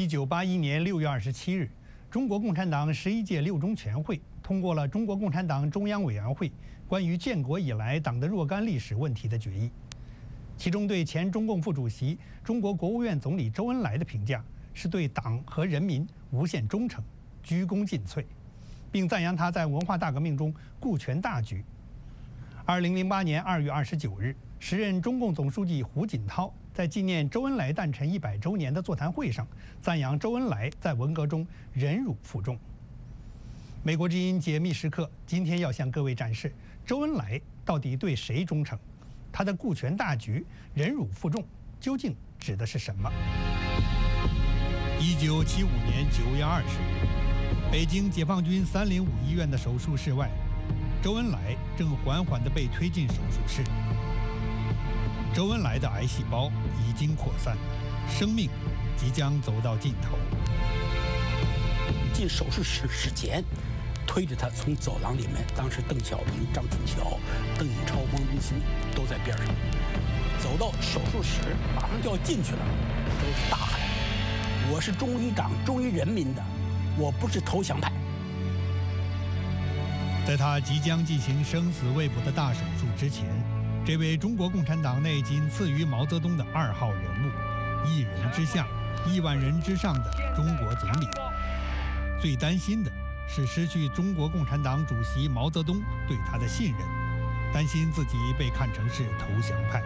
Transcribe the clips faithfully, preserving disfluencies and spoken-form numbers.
一九八一年六月二十七日，中国共产党十一届六中全会通过了中国共产党中央委员会关于建国以来党的若干历史问题的决议。其中对前中共副主席、中国国务院总理周恩来的评价是对党和人民无限忠诚、鞠躬尽瘁，并赞扬他在文化大革命中顾全大局。二零零八年二月二十九日，时任中共总书记胡锦涛在纪念周恩来诞辰一百周年的座谈会上，赞扬周恩来在文革中忍辱负重。美国之音解密时刻今天要向各位展示周恩来到底对谁忠诚，他的顾全大局、忍辱负重究竟指的是什么？一九七五年九月二十日，北京解放军三零五医院的手术室外，周恩来正缓缓地被推进手术室。周恩来的癌细胞已经扩散，生命即将走到尽头。 进手术室之前，推着他从走廊里面，当时邓小平、张春桥、邓颖超、汪东兴都在边上。走到手术室，马上就要进去了，都是大喊：“我是忠于党、忠于人民的，我不是投降派。” 在他即将进行生死未卜的大手术之前，这位中国共产党内仅次于毛泽东的二号人物，一人之下、亿万人之上的中国总理，最担心的是失去中国共产党主席毛泽东对他的信任，担心自己被看成是投降派。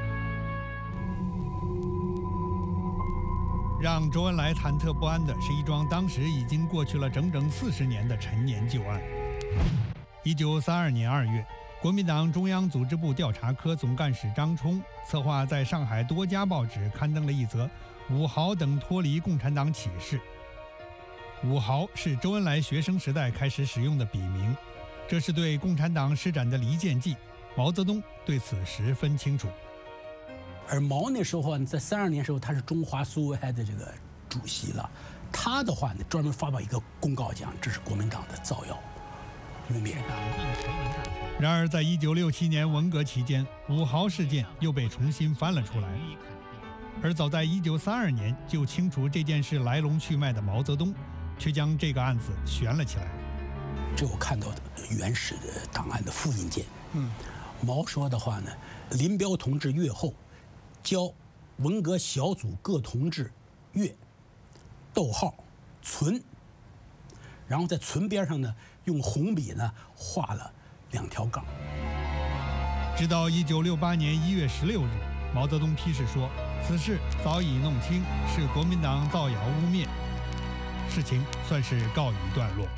让周恩来忐忑不安的是一桩当时已经过去了整整四十年的陈年旧案。一九三二年二月，国民党中央组织部调查科总干事张冲策划在上海多家报纸刊登了一则武豪等脱离共产党启事。武豪是周恩来学生时代开始使用的笔名，这是对共产党施展的离间计。毛泽东对此十分清楚。 而毛那时候呢，在三二年时候，他是中华苏维埃的这个主席了，他的话呢，专门发表一个公告讲，这是国民党的造谣、污蔑。 然而，在一九六七年文革期间，武豪事件又被重新翻了出来。而早在一九三二年就清楚这件事来龙去脉的毛泽东，却将这个案子悬了起来。 这我看到的原始的档案的复印件。嗯，毛说的话呢，林彪同志阅后，交文革小组各同志阅，逗号存，然后在存边上呢，用红笔呢画了两条杠。 直到一九六八年一月十六日，毛泽东批示说，此事早已弄清，是国民党造谣污蔑，事情算是告一段落。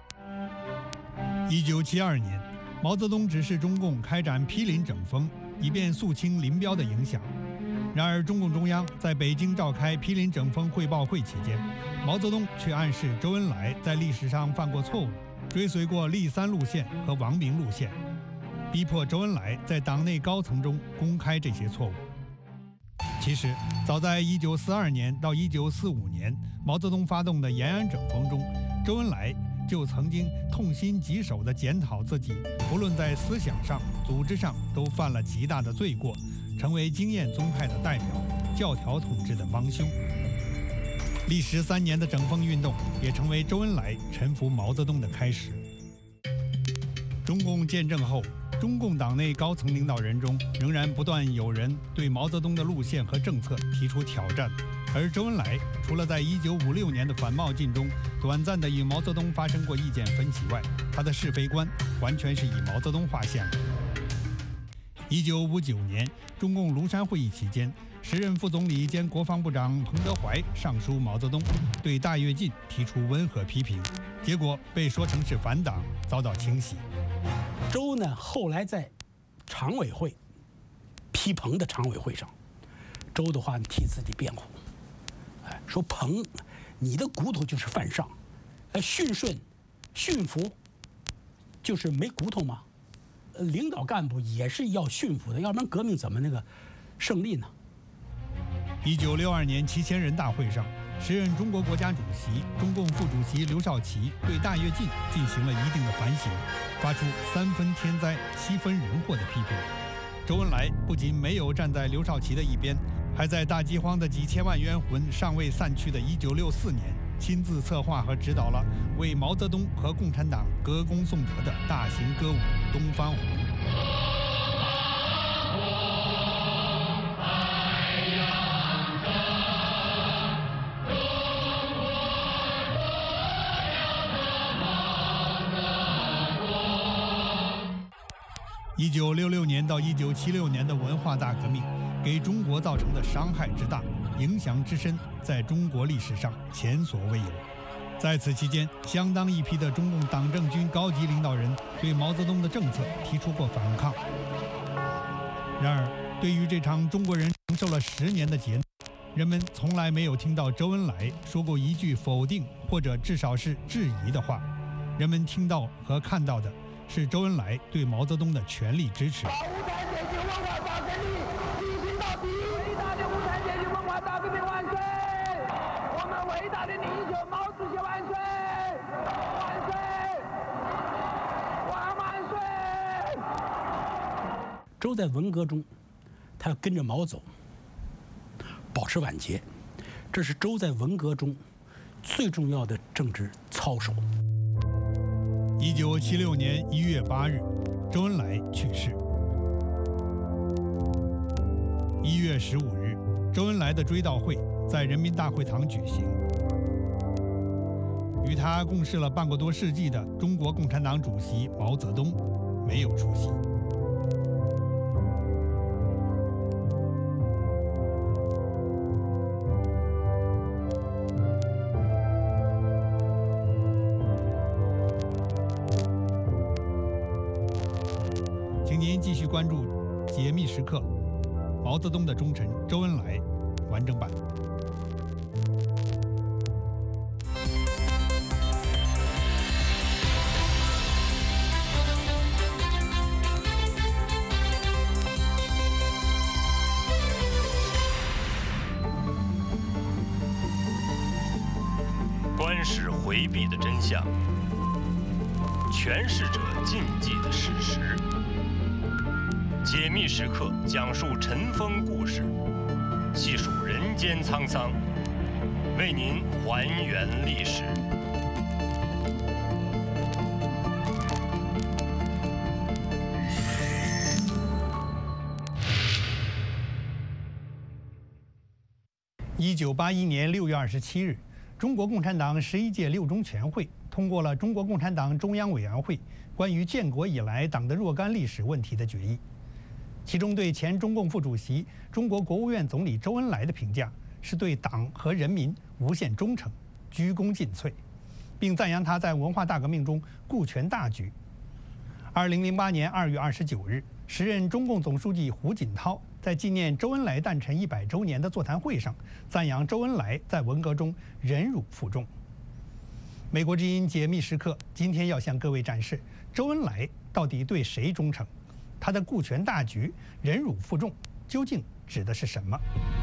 一九七二年，毛泽东指示中共开展批林整风，以便肃清林彪的影响。然而，中共中央在北京召开批林整风汇报会期间，毛泽东却暗示周恩来在历史上犯过错误，追随过立三路线和王明路线，逼迫周恩来在党内高层中公开这些错误。其实，早在一九四二年到一九四五年，毛泽东发动的延安整风中，周恩来就曾经痛心疾首地检讨自己，不论在思想上、组织上都犯了极大的罪过，成为经验宗派的代表，教条统治的帮凶。历时三年的整风运动，也成为周恩来臣服毛泽东的开始。中共建政后，中共党内高层领导人中仍然不断有人对毛泽东的路线和政策提出挑战，而周恩来除了在一九五六年的反冒进中短暂地与毛泽东发生过意见分歧外，他的是非观完全是以毛泽东划线的。一九五九年，中共庐山会议期间，时任副总理兼国防部长彭德怀上书毛泽东，对大跃进提出温和批评，结果被说成是反党，遭到清洗。 周呢，后来在常委会批彭的常委会上，周的话替自己辩护，哎，说彭，你的骨头就是犯上，呃，驯顺、驯服，就是没骨头吗？呃，领导干部也是要驯服的，要不然革命怎么那个胜利呢？ 一九六二年七千人大会上，时任中国国家主席、中共副主席刘少奇对大跃进进行了一定的反省，发出三分天灾、七分人祸的批评。周恩来不仅没有站在刘少奇的一边， 还在大饥荒的几千万冤魂尚未散去的一九六四年，亲自策划和指导了为毛泽东和共产党歌功颂德的大型歌舞《东方红》。一九六六年到一九七六年的文化大革命，给中国造成的伤害之大、影响之深，在中国历史上前所未有。在此期间，相当一批的中共党政军高级领导人对毛泽东的政策提出过反抗。然而，对于这场中国人承受了十年的劫难，人们从来没有听到周恩来说过一句否定或者至少是质疑的话。人们听到和看到的是周恩来对毛泽东的全力支持。 无产阶级文化大胜利，进行到底！伟大的无产阶级文化大革命万岁！我们伟大的领袖毛主席万岁！万岁！万万岁！ 周在文革中，他要跟着毛走，保持晚节，这是周在文革中最重要的政治操守。 一九七六年一月八日，周恩来去世。一月十五日，周恩来的追悼会在人民大会堂举行。与他共事了半个多世纪的中国共产党主席毛泽东没有出席。请您继续关注《解密时刻》，毛泽东的忠臣周恩来完整版。 观世回避的真相，诠释者禁忌的事实。解密时刻讲述尘封故事，细数人间沧桑，为您还原历史。 一九八一年六月二十七日，中国共产党十一届六中全会通过了中国共产党中央委员会关于建国以来党的若干历史问题的决议。其中对前中共副主席、中国国务院总理周恩来的评价是对党和人民无限忠诚、鞠躬尽瘁，并赞扬他在文化大革命中顾全大局。二零零八年二月二十九日，时任中共总书记胡锦涛在纪念周恩来诞辰一百周年的座谈会上，赞扬周恩来在文革中忍辱负重。美国之音解密时刻今天要向各位展示周恩来到底对谁忠诚，他的顾全大局、忍辱负重究竟指的是什么？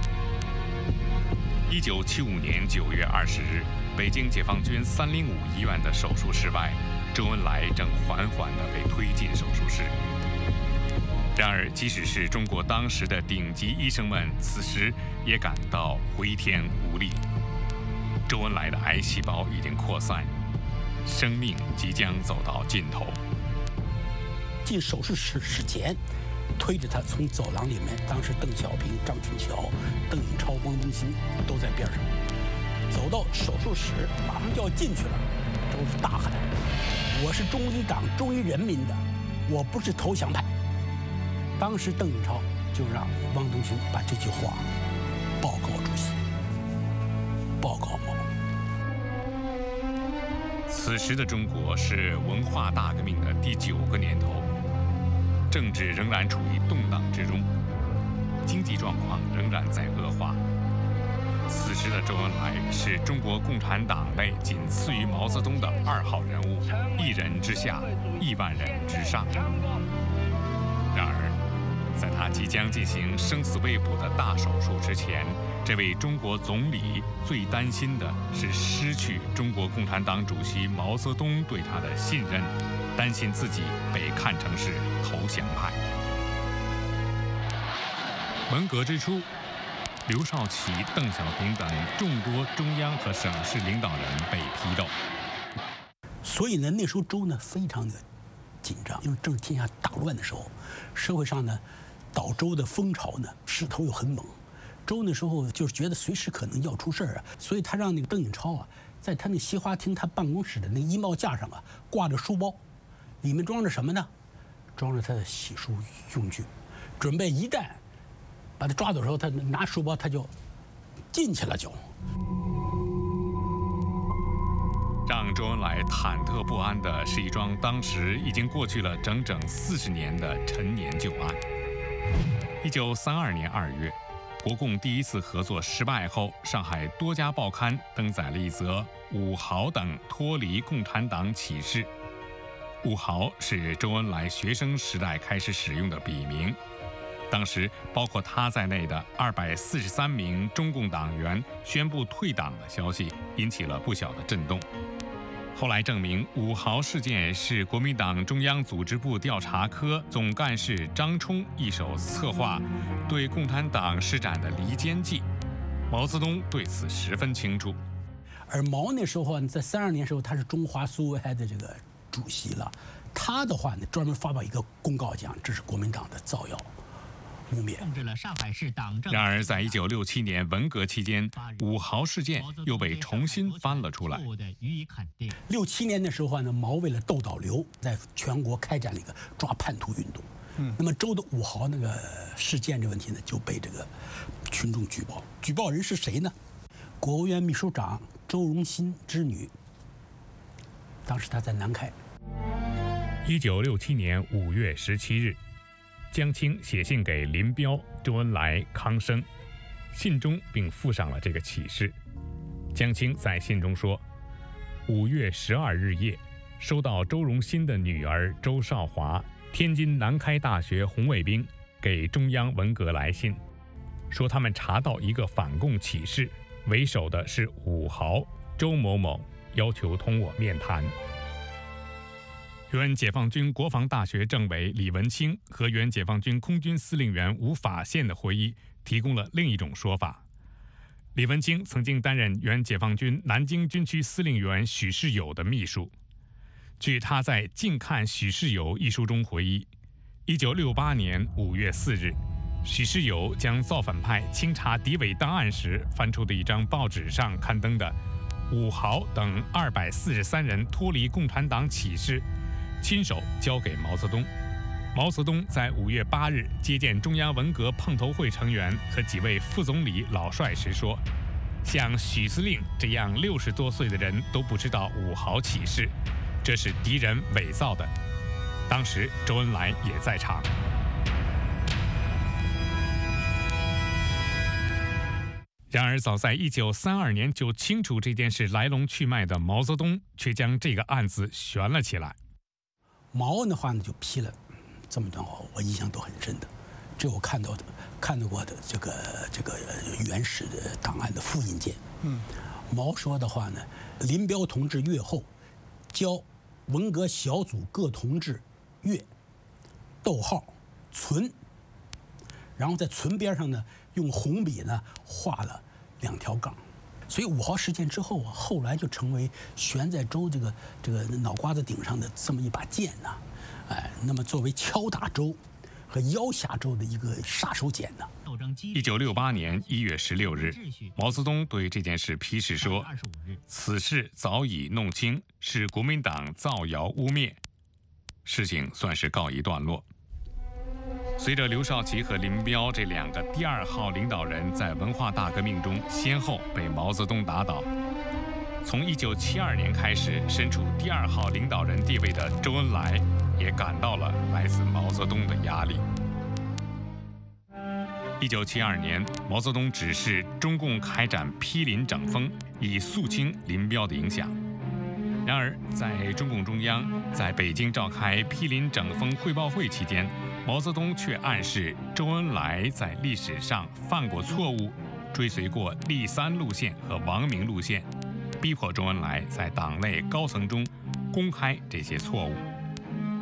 一九七五年九月二十日，北京解放军三零五医院的手术室外，周恩来正缓缓地被推进手术室。然而，即使是中国当时的顶级医生们，此时也感到回天无力。周恩来的癌细胞已经扩散，生命即将走到尽头。 进手术室之前，推着他从走廊里面，当时邓小平、张春桥、邓颖超、汪东兴都在边上。走到手术室，马上就要进去了，周是大喊：“我是忠于党、忠于人民的，我不是投降派。”当时邓颖超就让汪东兴把这句话报告主席，报告毛。 此时的中国是文化大革命的第九个年头。政治仍然处于动荡之中，经济状况仍然在恶化。此时的周恩来是中国共产党内仅次于毛泽东的二号人物，一人之下，亿万人之上。然而，在他即将进行生死未卜的大手术之前，这位中国总理最担心的是失去中国共产党主席毛泽东对他的信任，担心自己被看成是投降派。文革之初， 刘少奇、邓小平等众多中央和省市领导人被批斗。 所以呢，那时候周呢非常的紧张，因为正是天下大乱的时候，社会上呢倒周的风潮呢势头又很猛。周那时候就是觉得随时可能要出事儿啊，所以他让那个邓颖超啊，在他那西花厅他办公室的那个衣帽架上啊挂着书包，里面装着什么呢？装着他的洗漱用具，准备一旦把他抓走的时候，他拿书包他就进去了就。 让周恩来忐忑不安的是一桩当时已经过去了整整四十年的陈年旧案。一九三二年二月，国共第一次合作失败后，上海多家报刊登载了一则武豪等脱离共产党启事。武豪是周恩来学生时代开始使用的笔名。当时包括他在内的二百四十三名中共党员宣布退党的消息，引起了不小的震动。后来证明，武豪事件是国民党中央组织部调查科总干事张冲一手策划，对共产党施展的离间计。毛泽东对此十分清楚。 而毛那时候在三二年时候，他是中华苏维埃的这个主席了，他的话呢，专门发表一个公告讲，这是国民党的造谣。 控制了上海市党政。 然而，在一九六七年文革期间，武豪事件又被重新翻了出来。 六七年的时候呢，毛为了斗倒刘，在全国开展了一个抓叛徒运动。嗯，那么周的武豪那个事件这问题呢，就被这个群众举报。举报人是谁呢？国务院秘书长周荣新之女。当时他在南开。 一九六七年五月十七日。江青写信给林彪、周恩来、康生，信中并附上了这个启事。江青在信中说：五月十二日夜，收到周荣新的女儿周少华，天津南开大学红卫兵给中央文革来信，说他们查到一个反共启事，为首的是武豪、周某某，要求同我面谈。原解放军国防大学政委李文清和原解放军空军司令员吴法宪的回忆提供了另一种说法。李文清曾经担任原解放军南京军区司令员许世友的秘书。据他在《近看许世友》一书中回忆，一九六八年五月四日，许世友将造反派清查敌伪档案时翻出的一张报纸上刊登的武豪等二百四十三人脱离共产党启事亲手交给毛泽东。毛泽东在五月八日接见中央文革碰头会成员和几位副总理老帅时说：“像许司令这样六十多岁的人都不知道武豪启事，这是敌人伪造的。”当时周恩来也在场。然而，早在一九三二年就清楚这件事来龙去脉的毛泽东，却将这个案子悬了起来。 毛的话呢，就批了这么段话，我印象都很深的。这我看到的、看到过的这个这个原始的档案的复印件。嗯，毛说的话呢，林彪同志阅后，交文革小组各同志阅，逗号存，然后在存边上呢，用红笔呢画了两条杠。所以武豪事件之后啊，后来就成为悬在周这个这个脑瓜子顶上的这么一把剑呐、啊，哎，那么作为敲打周和腰下周的一个杀手锏呢。 一九六八年一月十六日，毛泽东对这件事批示说：“此事早已弄清，是国民党造谣污蔑。”事情算是告一段落。随着刘少奇和林彪这两个第二号领导人在文化大革命中先后被毛泽东打倒，从一九七二年开始，身处第二号领导人地位的周恩来也感到了来自毛泽东的压力。一九七二年，毛泽东指示中共开展批林整风，以肃清林彪的影响。然而，在中共中央在北京召开批林整风汇报会期间，毛泽东却暗示周恩来在历史上犯过错误，追随过立三路线和王明路线，逼迫周恩来在党内高层中公开这些错误。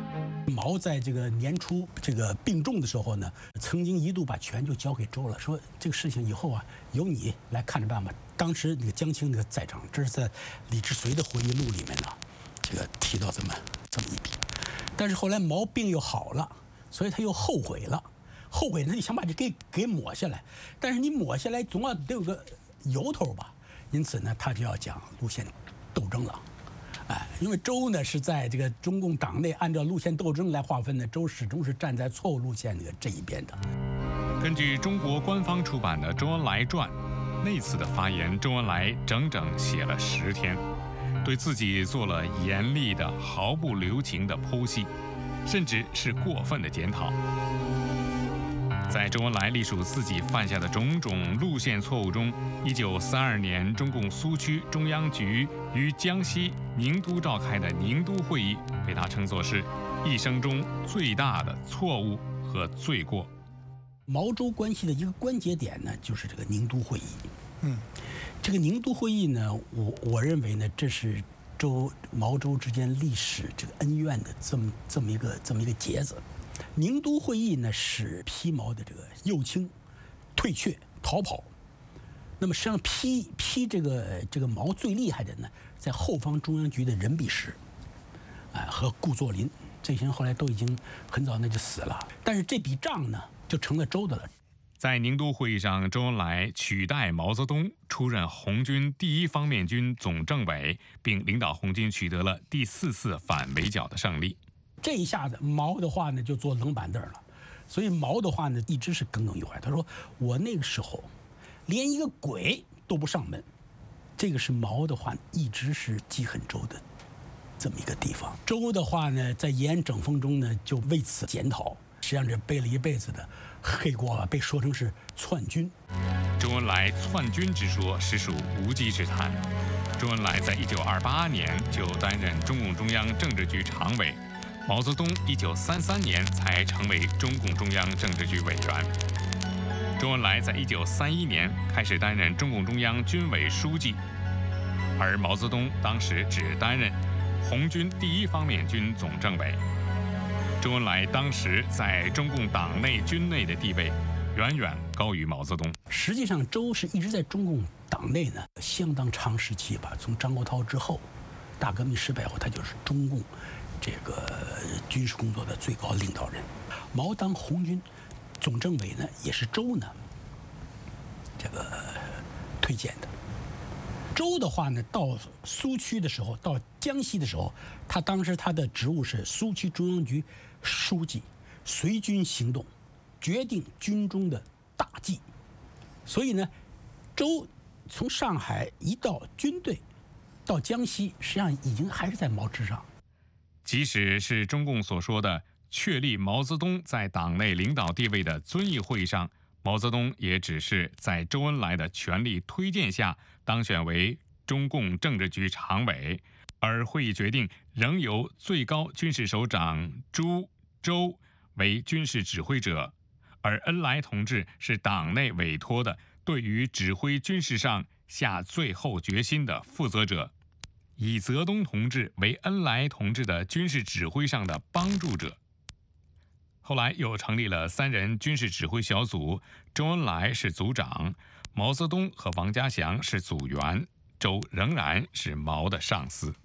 毛在这个年初这个病重的时候呢，曾经一度把权就交给周了，说这个事情以后啊由你来看着办吧。当时那个江青那个在场，这是在李志绥的回忆录里面呢，这个提到这么这么一笔。但是后来毛病又好了，所以他又后悔了，后悔呢，你想把这给给抹下来，但是你抹下来总要得有个由头吧，因此呢，他就要讲路线斗争了。哎，因为周呢是在这个中共党内按照路线斗争来划分的，周始终是站在错误路线的这一边的。 根据中国官方出版的《周恩来传》，那次的发言，周恩来整整写了十天，对自己做了严厉的、毫不留情的剖析，甚至是过分的检讨。在周恩来历数自己犯下的种种路线错误中，一九三二年中共苏区中央局于江西宁都召开的宁都会议，被他称作是一生中最大的错误和罪过。 毛周关系的一个关节点呢，就是这个宁都会议。 嗯， 这个宁都会议呢，我我认为呢，这是周毛周之间历史这个恩怨的这么这么一个这么一个结子。宁都会议呢，使批毛的这个右倾、退却、逃跑。那么实际上批批这个这个毛最厉害的呢，在后方中央局的任弼时，哎、呃、和顾作霖，这些人后来都已经很早那就死了。但是这笔账呢，就成了周的了。 在宁都会议上，周恩来取代毛泽东出任红军第一方面军总政委，并领导红军取得了第四次反围剿的胜利。 这一下子，毛的话呢就坐冷板凳了，所以毛的话呢一直是耿耿于怀。他说：“我那个时候连一个鬼都不上门。”这个是毛的话一直是记恨周的这么一个地方。周的话呢，在延安整风中呢就为此检讨，实际上这背了一辈子的黑锅啊，被说成是篡军。 周恩来篡军之说实属无稽之谈。周恩来在一九二八年就担任中共中央政治局常委。毛泽东一九三三年才成为中共中央政治局委员，周恩来在一九三一年开始担任中共中央军委书记，而毛泽东当时只担任红军第一方面军总政委。周恩来当时在中共党内军内的地位远远高于毛泽东。 实际上，周是一直在中共党内呢相当长时期吧，从张国焘之后，大革命失败后，他就是中共这个军事工作的最高领导人。毛当红军总政委呢，也是周呢这个推荐的。周的话呢，到苏区的时候，到江西的时候，他当时他的职务是苏区中央局书记，随军行动，决定军中的大计。所以呢，周从上海一到军队，到江西，实际上已经还是在毛之上。 即使是中共所说的确立毛泽东在党内领导地位的遵义会议上，毛泽东也只是在周恩来的全力推荐下当选为中共政治局常委，而会议决定仍由最高军事首长朱、周为军事指挥者，而恩来同志是党内委托的对于指挥军事上下最后决心的负责者，以泽东同志为恩来同志的军事指挥上的帮助者。后来又成立了三人军事指挥小组，周恩来是组长，毛泽东和王家祥是组员，周仍然是毛的上司。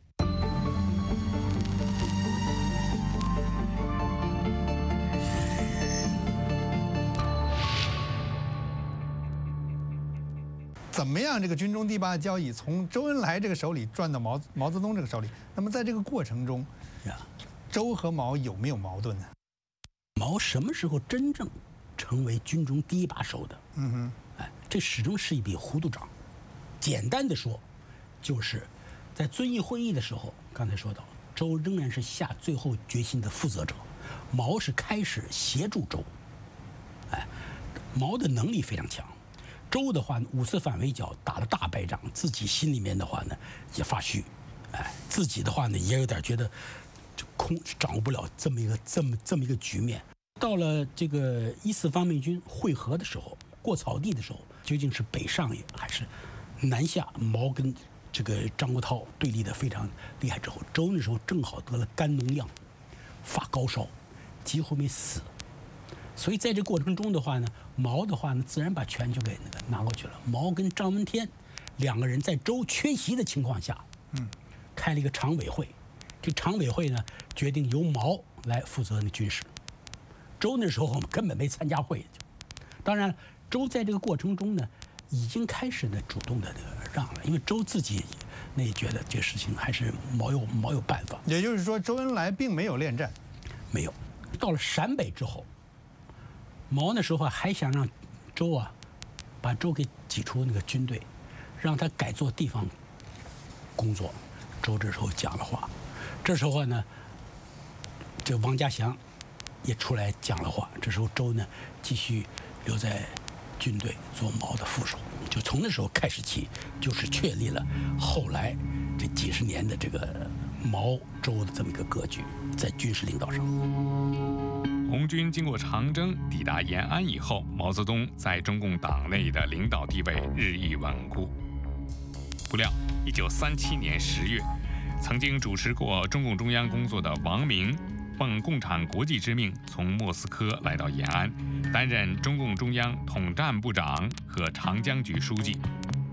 怎么样？这个军中第八交椅从周恩来这个手里转到毛毛泽东这个手里，那么在这个过程中，周和毛有没有矛盾呢？ 毛什么时候真正成为军中第一把手的？ 嗯哼， 哎，这始终是一笔糊涂账。简单的说，就是在遵义会议的时候，刚才说到，周仍然是下最后决心的负责者，毛是开始协助周。哎，毛的能力非常强。周的话，五次反围剿打了大败仗，自己心里面的话呢也发虚，哎，自己的话呢也有点觉得就空掌握不了这么一个这么这么一个局面。到了这个一四方面军会合的时候，过草地的时候，究竟是北上也还是南下？毛跟这个张国焘对立的非常厉害之后，周那时候正好得了肝脓样， 发高烧，几乎没死。所以在这过程中的话呢，毛的话呢，自然把权就给那个拿过去了。毛跟张闻天两个人在周缺席的情况下，嗯，开了一个常委会。这常委会呢，决定由毛来负责那军事。周那时候根本没参加会，当然，周在这个过程中呢，已经开始呢主动的那个让了，因为周自己那也觉得这个事情还是毛有毛有办法。 也就是说，周恩来并没有恋战， 没有。到了陕北之后，毛那时候还想让周啊，把周给挤出那个军队，让他改做地方工作。周这时候讲了话，这时候呢，这王家祥也出来讲了话。这时候周呢继续留在军队做毛的副手，就从那时候开始起，就是确立了后来这几十年的这个毛周的这么一个格局，在军事领导上。 红军经过长征抵达延安以后，毛泽东在中共党内的领导地位日益稳固。不料，一九三七年十月，曾经主持过中共中央工作的王明，奉共产国际之命，从莫斯科来到延安，担任中共中央统战部长和长江局书记。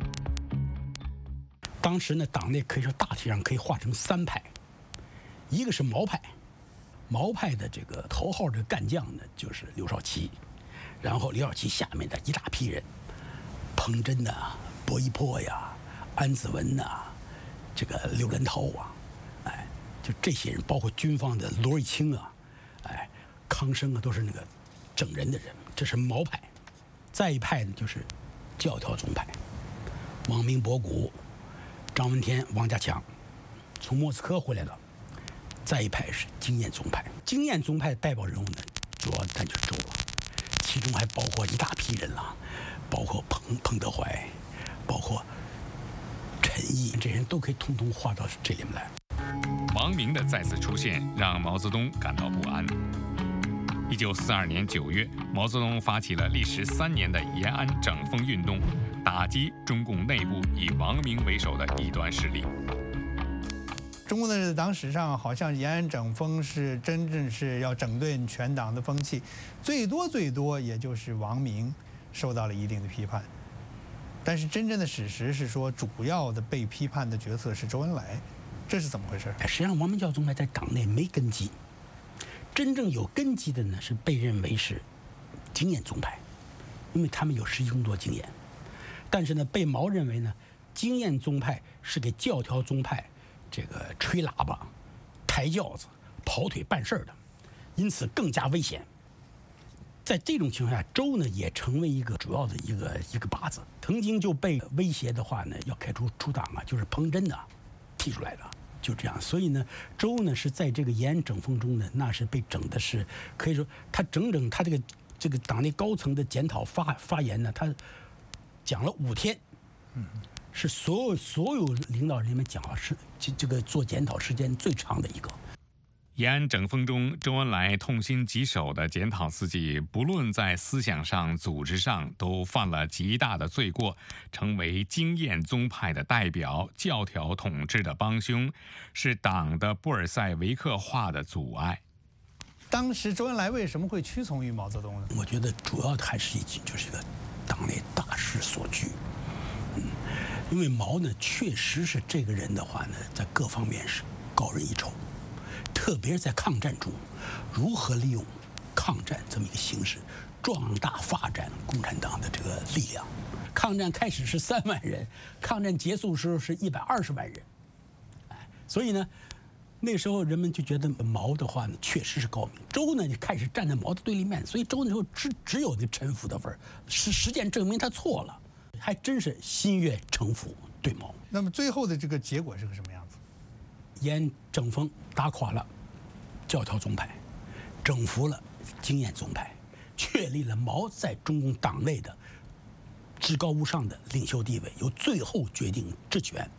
当时呢，党内可以说大体上可以划成三派，一个是毛派。毛派的这个头号的干将呢，就是刘少奇，然后刘少奇下面的一大批人，彭真呐、薄一波呀、安子文呐、这个刘仁涛啊，哎，就这些人，包括军方的罗瑞卿啊，哎，康生啊，都是那个整人的人，这是毛派。再一派呢，就是教条宗派，王明、博古、张闻天、王家强，从莫斯科回来了。再一派是经验宗派，经验宗派的代表人物呢，主要那就是周了，其中还包括一大批人了，包括彭彭德怀，包括陈毅，这些人都可以统统划到这里面来。 王明的再次出现让毛泽东感到不安。一九四二年九月，毛泽东发起了历时三年的延安整风运动，打击中共内部以王明为首的异端势力。 中共的党史上，好像延安整风是真正是要整顿全党的风气，最多最多也就是王明受到了一定的批判，但是真正的史实是说，主要的被批判的角色是周恩来，这是怎么回事？ 实际上，王明教宗派在党内没根基，真正有根基的呢是被认为是经验宗派，因为他们有实际工作经验，但是呢，被毛认为呢，经验宗派是给教条宗派这个吹喇叭、抬轿子、跑腿办事儿的，因此更加危险。在这种情况下，周呢也成为一个主要的一个一个靶子，曾经就被威胁的话呢，要开除出党啊，就是彭真呐提出来的，就这样。所以呢，周呢是在这个延安整风中呢，那是被整的是可以说他整整他这个这个党内高层的检讨发发言呢，他讲了五天，嗯。是所有所有领导人里面讲话是这这个做检讨时间最长的一个。 延安整风中，周恩来痛心疾首的检讨自己，不论在思想上、组织上，都犯了极大的罪过，成为经验宗派的代表，教条统治的帮凶，是党的布尔塞维克化的阻碍。 当时周恩来为什么会屈从于毛泽东呢？ 我觉得主要还是一就是一个党内大势所趋。嗯，因为毛呢，确实是这个人的话呢，在各方面是高人一筹，特别是在抗战中，如何利用抗战这么一个形式，壮大发展共产党的这个力量。抗战开始是三万人，抗战结束的时候是一百二十万人，哎，所以呢，那时候人们就觉得毛的话呢，确实是高明。周呢，就开始站在毛的对立面，所以周那时候只只有那臣服的份儿，实实践证明他错了。还真是心悦诚服对毛。 那么最后的这个结果是个什么样子？ 延安整风打垮了教条宗派，整服了经验宗派，确立了毛在中共党内的至高无上的领袖地位，由最后决定之权。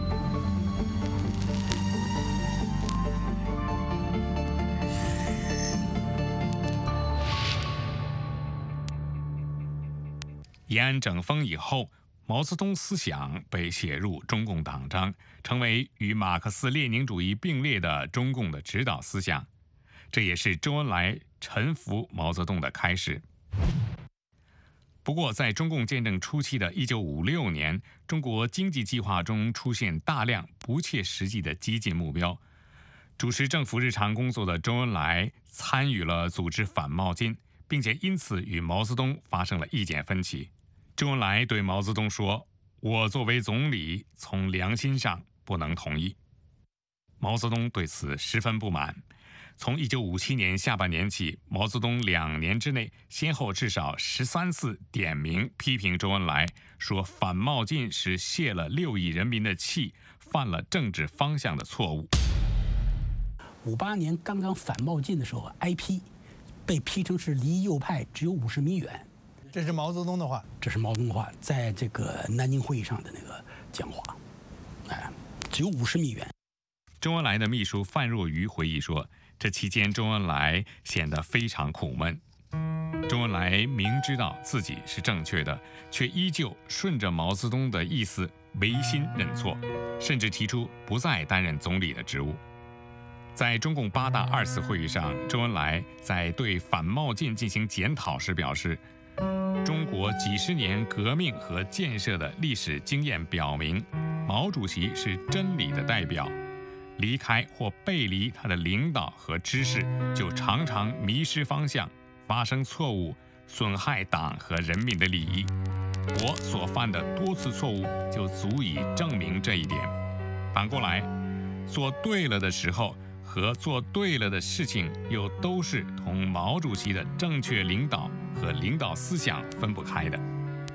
延安整风以后，毛泽东思想被写入中共党章，成为与马克思列宁主义并列的中共的指导思想。 这也是周恩来臣服毛泽东的开始。不过，在中共建政初期的一九五六年，中国经济计划中出现大量不切实际的激进目标。主持政府日常工作的周恩来参与了组织反冒进，并且因此与毛泽东发生了意见分歧。周恩来对毛泽东说：“我作为总理，从良心上不能同意。”毛泽东对此十分不满。从一九五七年下半年起，毛泽东两年之内先后至少十三次点名批评周恩来，说反冒进是泄了六亿人民的气，犯了政治方向的错误。 五八年刚刚反冒进的时候挨批，被批成是离右派只有五十米远。 这是毛泽东的话， 这是毛泽东话，在这个南京会议上的那个讲话，哎，只有五十米远。 周恩来的秘书范若愚回忆说，这期间周恩来显得非常苦闷。周恩来明知道自己是正确的，却依旧顺着毛泽东的意思违心认错，甚至提出不再担任总理的职务。在中共八大二次会议上，周恩来在对反冒进进行检讨时表示，中国几十年革命和建设的历史经验表明，毛主席是真理的代表，离开或背离他的领导和知识，就常常迷失方向，发生错误，损害党和人民的利益。我所犯的多次错误就足以证明这一点。反过来，做对了的时候和做对了的事情，又都是同毛主席的正确领导和领导思想分不开的。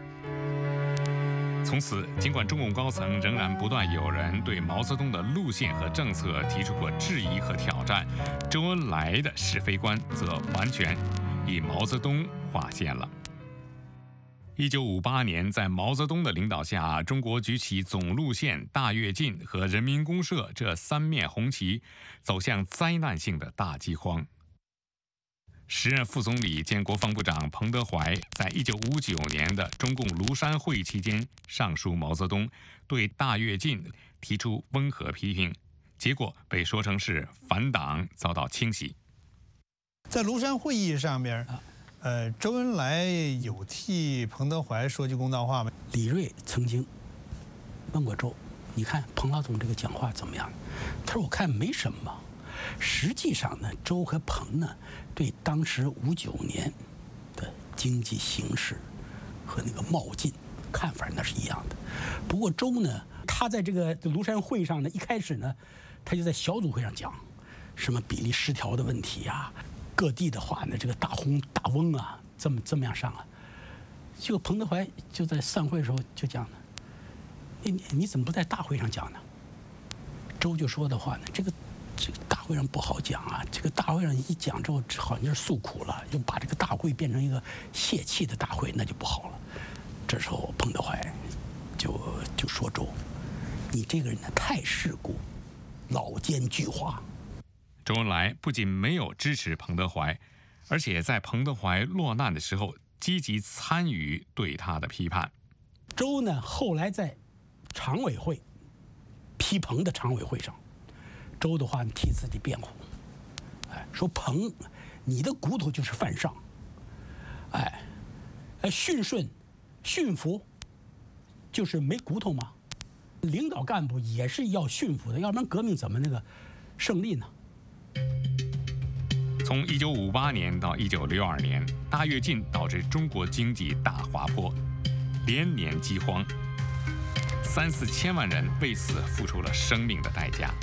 从此，尽管中共高层仍然不断有人对毛泽东的路线和政策提出过质疑和挑战，周恩来的是非观则完全以毛泽东划线了。一九五八年，在毛泽东的领导下，中国举起总路线、大跃进和人民公社这三面红旗，走向灾难性的大饥荒。时任副总理兼国防部长彭德怀在一九五九年的中共庐山会议期间上书毛泽东，对大跃进提出温和批评，结果被说成是反党，遭到清洗。 在庐山会议上边，呃，周恩来有替彭德怀说句公道话吗？ 李锐曾经问过周，你看彭老总这个讲话怎么样？他说我看没什么。实际上呢，周和彭呢，对当时五九年的经济形势和那个冒进看法那是一样的。不过周呢，他在这个庐山会上呢，一开始呢，他就在小组会上讲什么比例失调的问题啊，各地的话呢，这个大洪大瘟啊，这么这么样上啊。结果彭德怀就在散会的时候就讲呢，你你怎么不在大会上讲呢？周就说的话呢，这个。这个大会上不好讲啊！这个大会上一讲之后，好像是诉苦了，又把这个大会变成一个泄气的大会，那就不好了。这时候彭德怀就就说周，你这个人呢太世故，老奸巨猾。 周恩来不仅没有支持彭德怀，而且在彭德怀落难的时候，积极参与对他的批判。 周呢，后来在常委会批彭的常委会上。周的话替自己辩护，哎，说彭，你的骨头就是犯上，哎，哎，驯顺、驯服，就是没骨头嘛。领导干部也是要驯服的，要不然革命怎么那个胜利呢？ 从一九五八年到一九六二年，大跃进导致中国经济大滑坡，连年饥荒，三四千万人为此付出了生命的代价。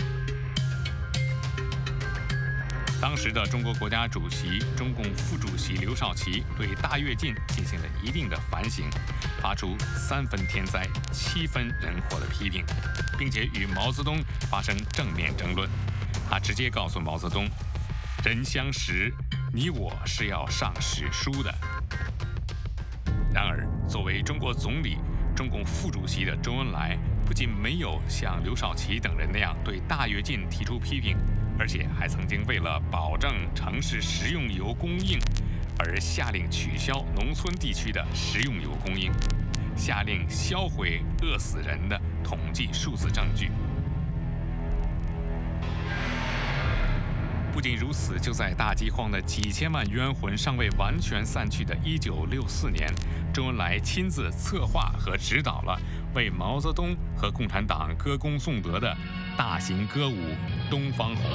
当时的中国国家主席、中共副主席刘少奇对大跃进进行了一定的反省，发出三分天灾、七分人祸的批评，并且与毛泽东发生正面争论。他直接告诉毛泽东：“人相识，你我是要上史书的。”然而，作为中国总理、中共副主席的周恩来，不仅没有像刘少奇等人那样对大跃进提出批评，而且还曾经为了保证城市食用油供应，而下令取消农村地区的食用油供应，下令销毁饿死人的统计数字证据。 不仅如此，就在大饥荒的几千万冤魂尚未完全散去的一九六四年，周恩来亲自策划和指导了为毛泽东和共产党歌功颂德的大型歌舞《东方红》。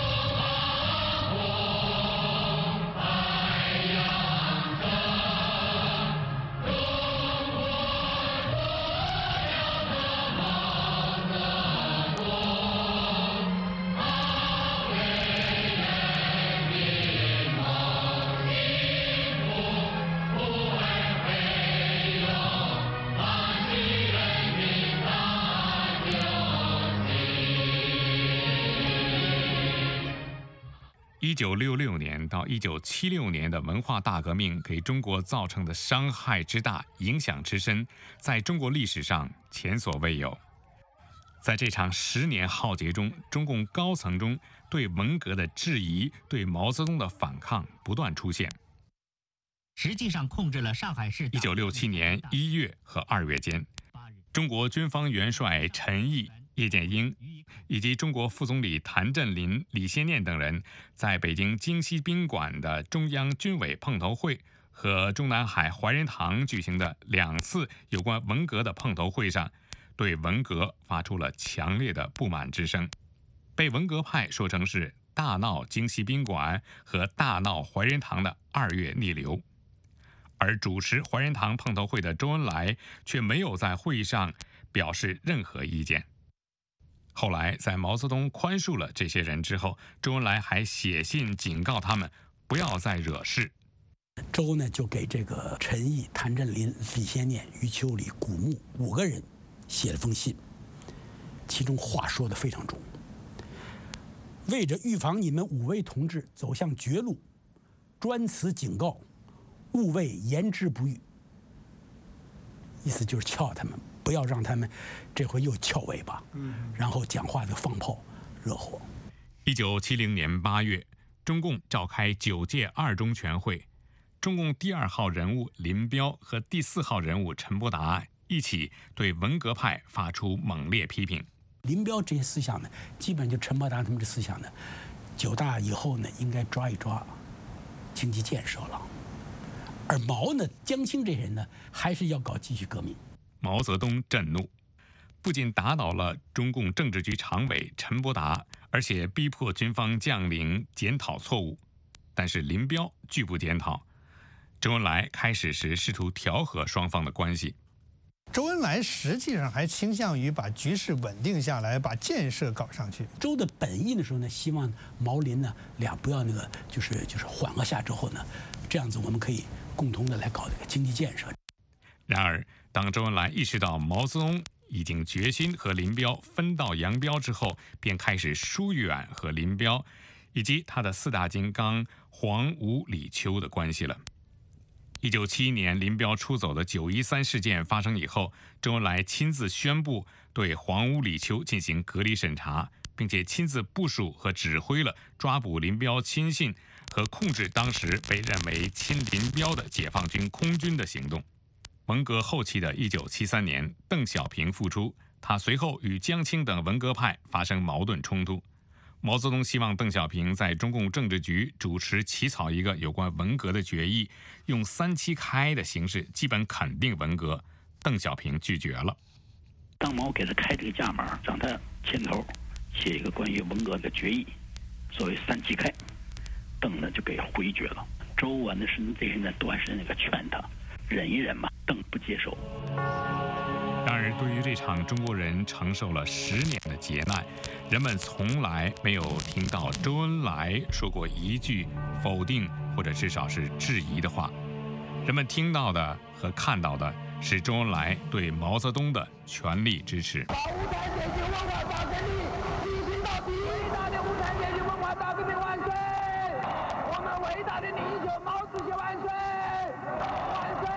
一九六六年到一九七六年的文化大革命给中国造成的伤害之大、影响之深，在中国历史上前所未有。在这场十年浩劫中，中共高层中对文革的质疑、对毛泽东的反抗不断出现。 实际上控制了上海市。 一九六七年一月和二月间，中国军方元帅陈毅、叶剑英以及中国副总理谭震林、李先念等人，在北京京西宾馆的中央军委碰头会和中南海怀仁堂举行的两次有关文革的碰头会上，对文革发出了强烈的不满之声，被文革派说成是大闹京西宾馆和大闹怀仁堂的二月逆流。而主持怀仁堂碰头会的周恩来却没有在会议上表示任何意见。后来，在毛泽东宽恕了这些人之后，周恩来还写信警告他们不要再惹事。 周呢就给这个陈毅、谭震林、李先念、余秋里、古牧五个人写了封信，其中话说得非常重。为着预防你们五位同志走向绝路，专此警告，勿谓言之不预。意思就是撬他们，不要让他们这回又翘尾巴，然后讲话就放炮惹火。 一九七零年八月，中共召开九届二中全会，中共第二号人物林彪和第四号人物陈伯达一起对文革派发出猛烈批评。 林彪这些思想呢，基本就陈伯达他们这思想呢，九大以后呢，应该抓一抓经济建设了。而毛呢，江青这些人呢，还是要搞继续革命。 毛泽东震怒，不仅打倒了中共政治局常委陈伯达，而且逼迫军方将领检讨错误。但是林彪拒不检讨。周恩来开始时试图调和双方的关系。 周恩来实际上还倾向于把局势稳定下来，把建设搞上去。 周的本意的时候呢，希望毛林呢俩不要那个，就是就是缓和下之后呢，这样子我们可以共同的来搞这个经济建设。 然而，当周恩来意识到毛泽东已经决心和林彪分道扬镳之后，便开始疏远和林彪以及他的四大金刚黄、吴、李、邱的关系了。一九七一年，林彪出走的九一三事件发生以后，周恩来亲自宣布对黄、吴、李、邱进行隔离审查，并且亲自部署和指挥了抓捕林彪亲信和控制当时被认为亲林彪的解放军空军的行动。文革后期的一九七三年，邓小平复出，他随后与江青等文革派发生矛盾冲突。毛泽东希望邓小平在中共政治局主持起草一个有关文革的决议，用三七开的形式基本肯定文革，邓小平拒绝了。 当毛给他开这个价码，让他牵头写一个关于文革的决议，所谓三七开，邓呢就给回绝了。周完的是这些人都还是那个劝他忍一忍嘛，邓不接受。 然而，对于这场中国人承受了十年的劫难，人们从来没有听到周恩来说过一句否定或者至少是质疑的话。人们听到的和看到的是周恩来对毛泽东的全力支持。 把无产阶级文化大革命进行到底！伟大的无产阶级文化大革命万岁！我们伟大的领袖毛主席万岁！万岁！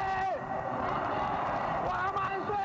万万岁！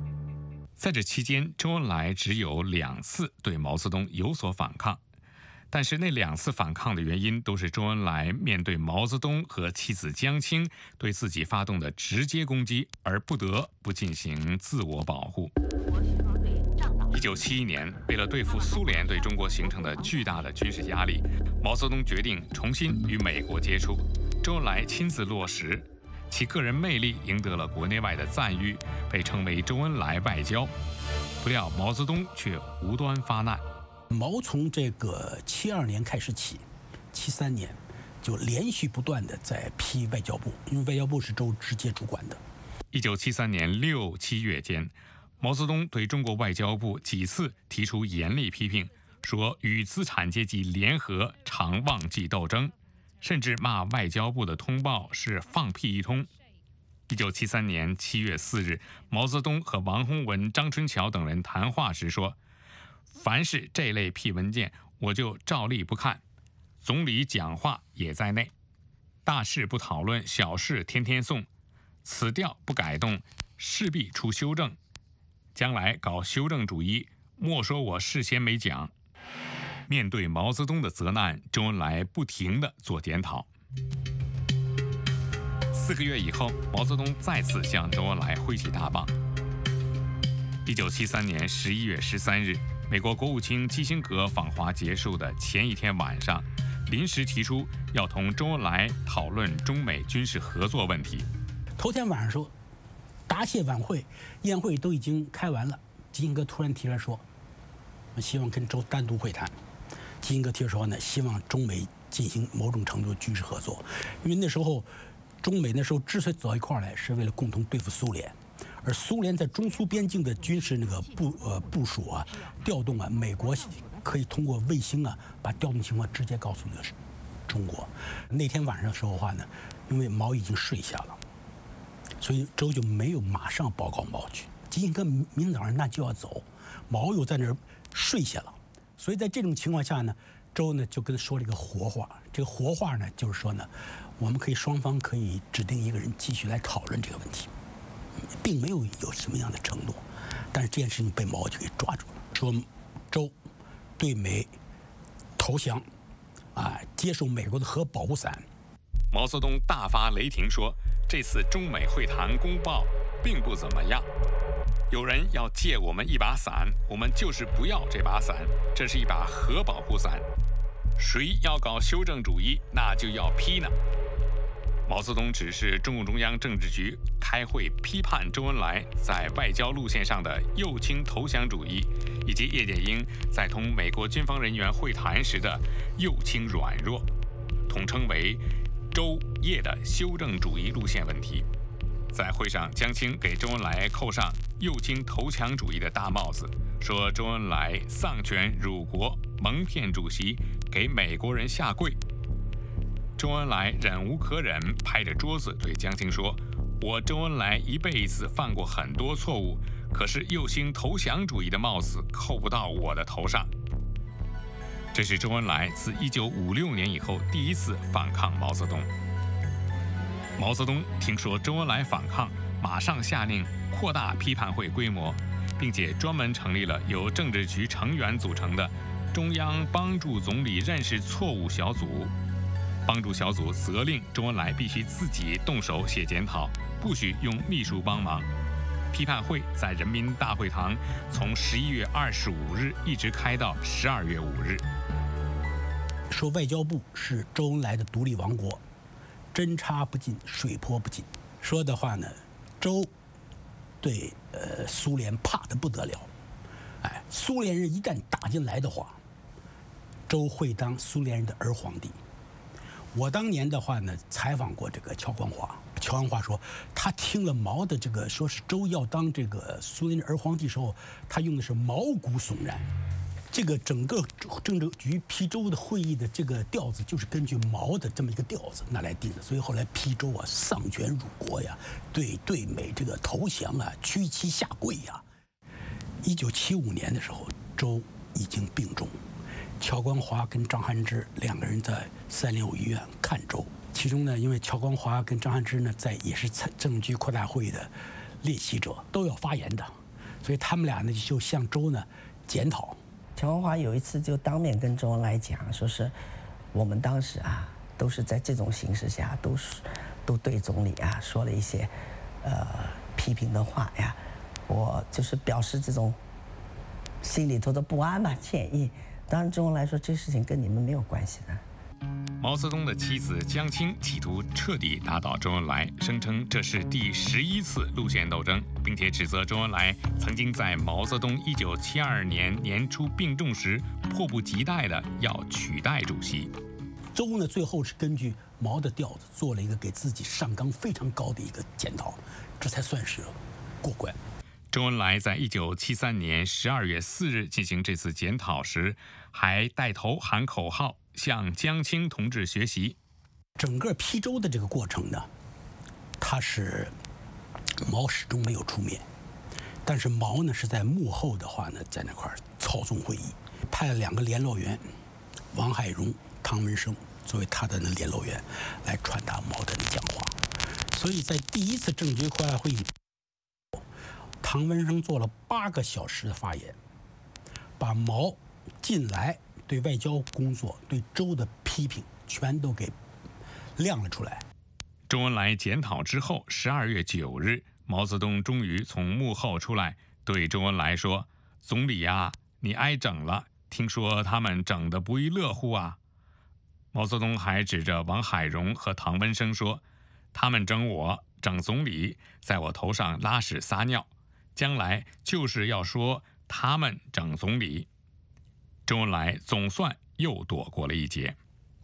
在这期间，周恩来只有两次对毛泽东有所反抗， 但是那两次反抗的原因都是周恩来面对毛泽东和妻子江青对自己发动的直接攻击，而不得不进行自我保护。一九七一年，为了对付苏联对中国形成的巨大的军事压力，毛泽东决定重新与美国接触，周恩来亲自落实，其个人魅力赢得了国内外的赞誉，被称为周恩来外交。不料毛泽东却无端发难。 毛从这个七二年开始起，七三年就连续不断的在批外交部，因为外交部是周直接主管的。 一九七三年六七月间，毛泽东对中国外交部几次提出严厉批评，说与资产阶级联合常忘记斗争，甚至骂外交部的通报是放屁一通。一九七三年七月四日，毛泽东和王洪文、张春桥等人谈话时说：“凡是这类屁文件，我就照例不看，总理讲话也在内，大事不讨论，小事天天送，此调不改动，势必出修正。将来搞修正主义，莫说我事先没讲。”面对毛泽东的责难，周恩来不停地做检讨。四个月以后，毛泽东再次向周恩来挥起大棒。一九七三年十一月十三日，美国国务卿基辛格访华结束的前一天晚上，临时提出要同周恩来讨论中美军事合作问题。 头天晚上说，答谢晚会、宴会都已经开完了，基辛格突然提出来说，我希望跟周单独会谈。基辛格提出说呢，希望中美进行某种程度的军事合作，因为那时候中美那时候之所以走到一块儿来，是为了共同对付苏联。而苏联在中苏边境的军事那个部呃部署啊、调动啊，美国可以通过卫星啊，把调动情况直接告诉那个中国。那天晚上的时候的话呢，因为毛已经睡下了，所以周就没有马上报告毛去。基辛格明天早上那就要走，毛又在那儿睡下了，所以在这种情况下呢，周呢就跟他说了一个活话。这个活话呢，就是说呢，我们可以双方可以指定一个人继续来讨论这个问题。并没有有什么样的承诺，但是这件事情被毛就给抓住了，说周对美投降，啊，接受美国的核保护伞。 毛泽东大发雷霆说，这次中美会谈公报并不怎么样，有人要借我们一把伞，我们就是不要这把伞，这是一把核保护伞，谁要搞修正主义，那就要批呢。毛泽东指示中共中央政治局开会批判周恩来在外交路线上的右倾投降主义，以及叶剑英在同美国军方人员会谈时的右倾软弱，统称为周叶的修正主义路线问题。在会上，江青给周恩来扣上右倾投降主义的大帽子，说周恩来丧权辱国，蒙骗主席，给美国人下跪。周恩来忍无可忍，拍着桌子对江青说：“我周恩来一辈子犯过很多错误，可是右倾投降主义的帽子扣不到我的头上。”这是周恩来自一九五六年以后第一次反抗毛泽东。毛泽东听说周恩来反抗，马上下令扩大批判会规模，并且专门成立了由政治局成员组成的中央帮助总理认识错误小组。帮助小组责令周恩来必须自己动手写检讨，不许用秘书帮忙。批判会在人民大会堂从十一月二十五日一直开到十二月五日。 说外交部是周恩来的独立王国，针插不进，水泼不进。说的话呢，周对呃苏联怕得不得了，哎，苏联人一旦打进来的话，周会当苏联人的儿皇帝。我当年的话呢，采访过这个乔光华，乔光华说，他听了毛的这个说是周要当这个苏联儿皇帝时候，他用的是毛骨悚然。这个整个政治局批周的会议的这个调子，就是根据毛的这么一个调子拿来定的。所以后来批周啊，丧权辱国呀，对对美这个投降啊，屈膝下跪呀。一九七五年的时候，周已经病重。乔光华跟张汉之两个人在三零五医院看周，其中呢，因为乔光华跟张汉之呢，在也是政治局扩大会的列席者，都要发言的，所以他们俩呢就向周呢检讨。 乔光华有一次就当面跟周恩来讲，说是我们当时啊都是在这种形势下，都是都对总理啊说了一些呃批评的话呀，我就是表示这种心里头的不安嘛，歉意。当然，周恩来说这事情跟你们没有关系的。 毛泽东的妻子江青企图彻底打倒周恩来，声称这是第十一次路线斗争，并且指责周恩来曾经在毛泽东一九七二年年初病重时迫不及待地要取代主席。 周呢，最后是根据毛的调子做了一个给自己上纲非常高的一个检讨，这才算是过关。 周恩来在一九七三年十二月四日进行这次检讨时，还带头喊口号，向江青同志学习。 整个批周的这个过程呢，他是毛始终没有出面，但是毛呢是在幕后的话呢，在那块操纵会议，派了两个联络员，王海荣、汤文生作为他的那联络员，来传达毛的讲话。所以在第一次政局扩大会议，汤文生做了八个小时的发言，把毛近来对外交工作、对周的批评全都给亮了出来。 周恩来检讨之后，十二月九日，毛泽东终于从幕后出来，对周恩来说：“总理呀，你挨整了，听说他们整得不亦乐乎啊。”毛泽东还指着王海荣和唐文生说：“他们整我，整总理，在我头上拉屎撒尿，将来就是要说他们整总理。”周恩来总算又躲过了一劫。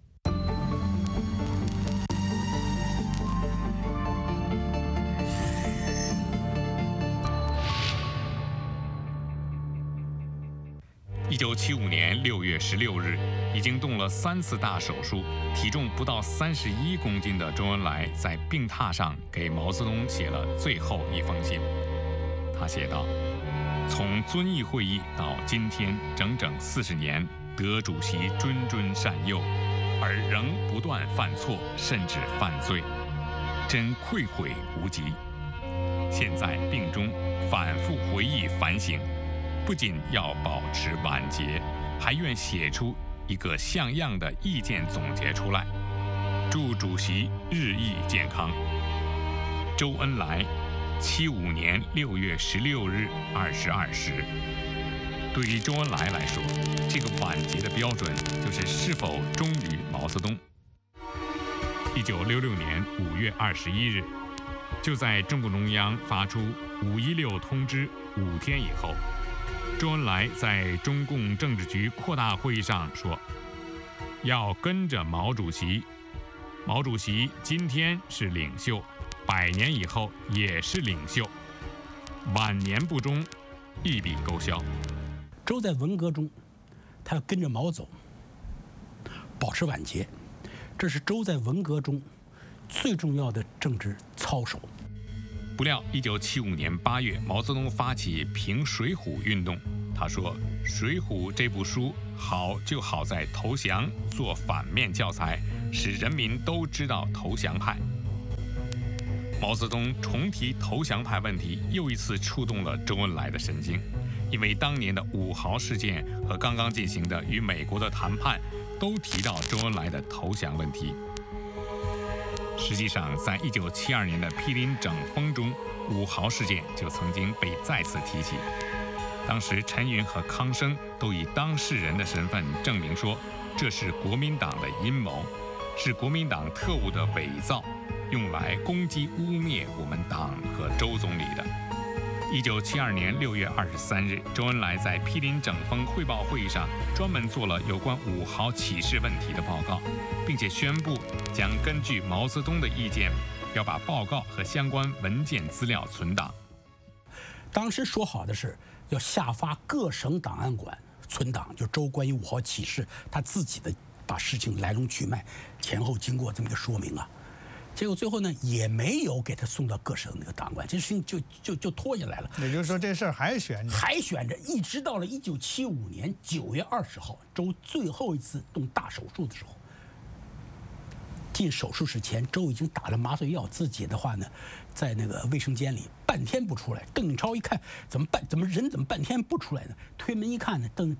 一九七五年六月十六日，已经动了三次大手术，体重不到三十一公斤的周恩来在病榻上给毛泽东写了最后一封信。他写道：“从遵义会议到今天，整整四十年，得主席谆谆善诱，而仍不断犯错，甚至犯罪，真愧悔无极。现在病中，反复回忆反省，不仅要保持晚节，还愿写出一个像样的意见总结出来。祝主席日益健康。周恩来。”七五年六月十六日二十二时，对于周恩来来说，这个晚节的标准就是是否忠于毛泽东。一九六六年五月二十一日，就在中共中央发出五一六通知五天以后，周恩来在中共政治局扩大会议上说：“要跟着毛主席，毛主席今天是领袖。”百年以后也是领袖，晚年不忠，一笔勾销。 周在文革中，他要跟着毛走，保持晚节，这是周在文革中最重要的政治操守。 不料，一九七五年八月，毛泽东发起评《水浒》运动。他说：“《水浒》这部书好就好在投降，做反面教材，使人民都知道投降派。”毛泽东重提投降派问题，又一次触动了周恩来的神经，因为当年的五豪事件和刚刚进行的与美国的谈判，都提到周恩来的投降问题。实际上，在一九七二年的毗邻整风中，五豪事件就曾经被再次提起。当时，陈云和康生都以当事人的身份证明说，这是国民党的阴谋，是国民党特务的伪造，用来攻击污蔑我们党和周总理的。一九七二年六月二十三日，周恩来在毗邻整风汇报会议上专门做了有关五豪起事问题的报告，并且宣布将根据毛泽东的意见，要把报告和相关文件资料存档。 当时说好的是要下发各省档案馆存档，就周关于五豪起事他自己的把事情来龙去脉、前后经过这么一个说明啊。结果最后呢，也没有给他送到各省那个档案馆，这事情就就就拖下来了。 也就是说，这事儿还悬着， 还悬着，一直到了一九七五年九月二十号，周最后一次动大手术的时候，进手术室前，周已经打了麻醉药，自己的话呢，在那个卫生间里半天不出来。邓颖超一看，怎么半怎么人怎么半天不出来呢？推门一看呢，邓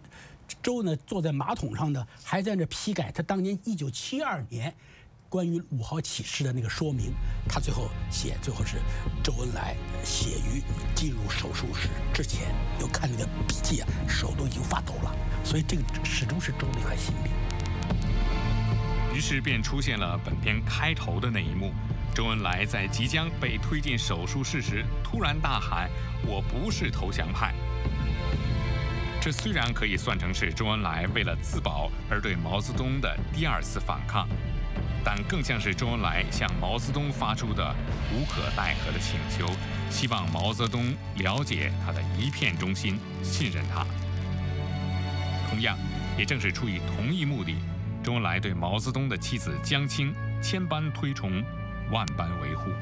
周呢坐在马桶上呢，还在那批改他当年一九七二年关于五号起事的那个说明。他最后写，最后是周恩来写于进入手术室之前，又看那个笔记啊，手都已经发抖了。所以这个始终是周的一块心病。 于是便出现了本片开头的那一幕：周恩来在即将被推进手术室时，突然大喊：“我不是投降派。”这虽然可以算成是周恩来为了自保而对毛泽东的第二次反抗，但更像是周恩来向毛泽东发出的无可奈何的请求，希望毛泽东了解他的一片忠心，信任他。同样，也正是出于同一目的，周恩来对毛泽东的妻子江青千般推崇，万般维护。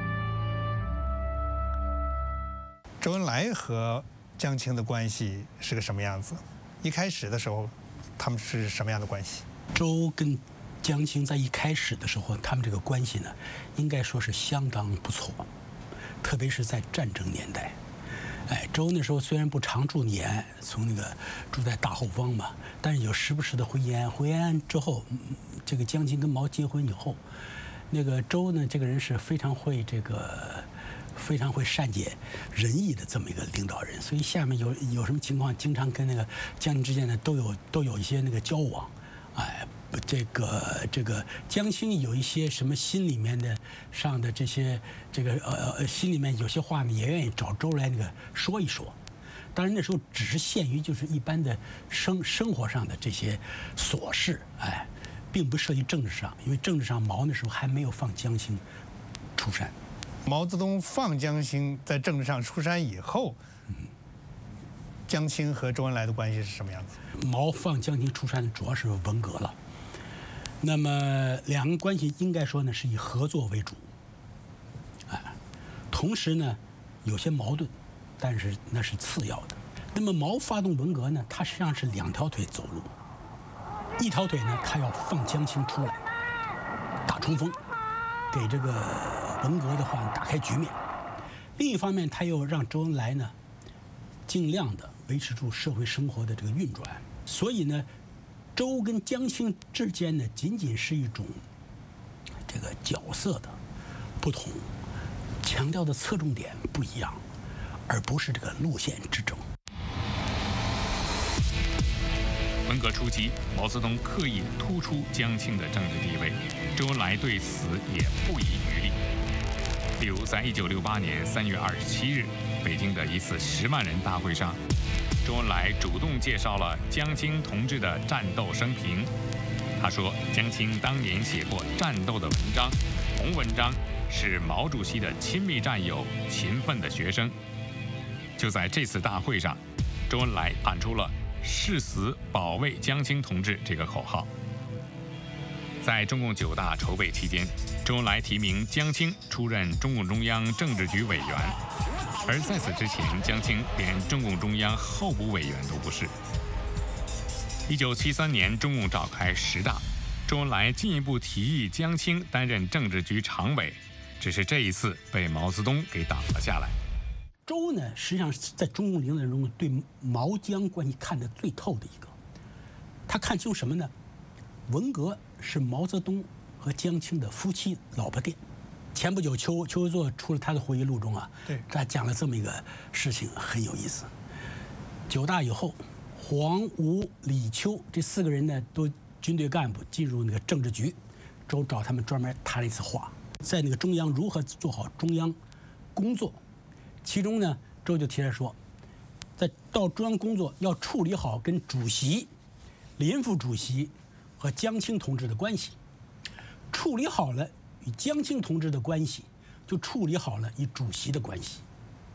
周恩来和江青的关系是个什么样子？一开始的时候，他们是什么样的关系？ 周跟江青在一开始的时候，他们这个关系呢，应该说是相当不错，特别是在战争年代。哎，周那时候虽然不常驻延，从那个住在大后方嘛，但是有时不时的回延安。回延安之后，这个江青跟毛结婚以后，那个周呢，这个人是非常会这个。非常会善解人意的这么一个领导人，所以下面有有什么情况，经常跟那个江青之间呢都有都有一些那个交往，哎，这个这个江青有一些什么心里面的上的这些这个呃呃心里面有些话呢，也愿意找周来那个说一说。当然那时候只是限于就是一般的生生活上的这些琐事，哎，并不涉及政治上，因为政治上毛那时候还没有放江青出山。 毛泽东放江青在政治上出山以后，江青和周恩来的关系是什么样子？ 毛放江青出山主要是文革了，那么两个关系应该说呢是以合作为主，哎，同时呢有些矛盾，但是那是次要的。那么毛发动文革呢，他实际上是两条腿走路，一条腿呢他要放江青出来打冲锋，给这个文革的话打开局面；另一方面，他又让周恩来呢尽量的维持住社会生活的这个运转。所以呢，周跟江青之间呢，仅仅是一种这个角色的不同，强调的侧重点不一样，而不是这个路线之争。 文革初期，毛泽东刻意突出江青的政治地位，周恩来对此也不遗余力。例如，在一九六八年三月二十七日，北京的一次十万人大会上，周恩来主动介绍了江青同志的战斗生平。他说，江青当年写过战斗的文章，洪文章是毛主席的亲密战友、勤奋的学生。就在这次大会上，周恩来喊出了誓死保卫江青同志这个口号。在中共九大筹备期间，周恩来提名江青出任中共中央政治局委员，而在此之前，江青连中共中央候补委员都不是。一九七三年，中共召开十大，周恩来进一步提议江青担任政治局常委，只是这一次被毛泽东给挡了下来。 周呢，实际上是在中共领导人中对毛江关系看得最透的一个。他看清什么呢？文革是毛泽东和江青的夫妻老婆店。前不久邱邱作出了他的回忆录中啊， 对， 他讲了这么一个事情，很有意思。九大以后，黄、吴、李、邱这四个人呢，都军队干部进入那个政治局，周找他们专门谈了一次话，在那个中央如何做好中央工作。其中呢，周就提出来说，在到中央工作要处理好跟主席、林副主席和江青同志的关系，处理好了与江青同志的关系，就处理好了与主席的关系。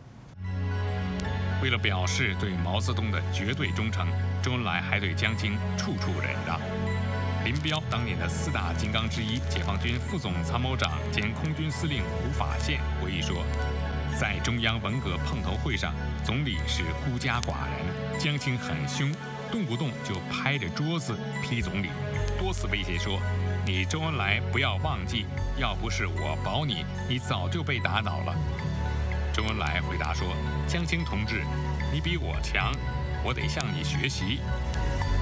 为了表示对毛泽东的绝对忠诚，周恩来还对江青处处忍让。林彪当年的四大金刚之一，解放军副总参谋长兼空军司令吴法宪回忆说，在中央文革碰头会上，总理是孤家寡人，江青很凶，动不动就拍着桌子批总理，多次威胁说，你周恩来不要忘记，要不是我保你，你早就被打倒了。周恩来回答说，江青同志，你比我强，我得向你学习。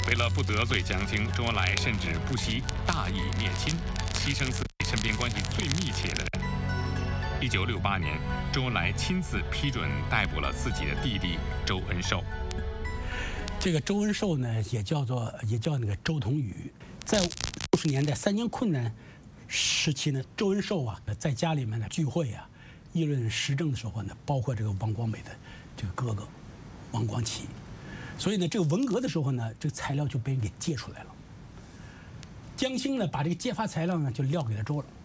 为了不得罪江青，周恩来甚至不惜大义灭亲，牺牲自己身边关系最密切的人。一九六八年，周恩来亲自批准逮捕了自己的弟弟周恩寿。 这个周恩寿呢，也叫做也叫那个周同宇，在六十年代三年困难时期呢，周恩寿啊在家里面呢聚会啊，议论时政的时候呢，包括这个王光美的这个哥哥王光启，所以呢，这个文革的时候呢，这个材料就被人给借出来了。江青呢，把这个揭发材料呢就撂给了周了，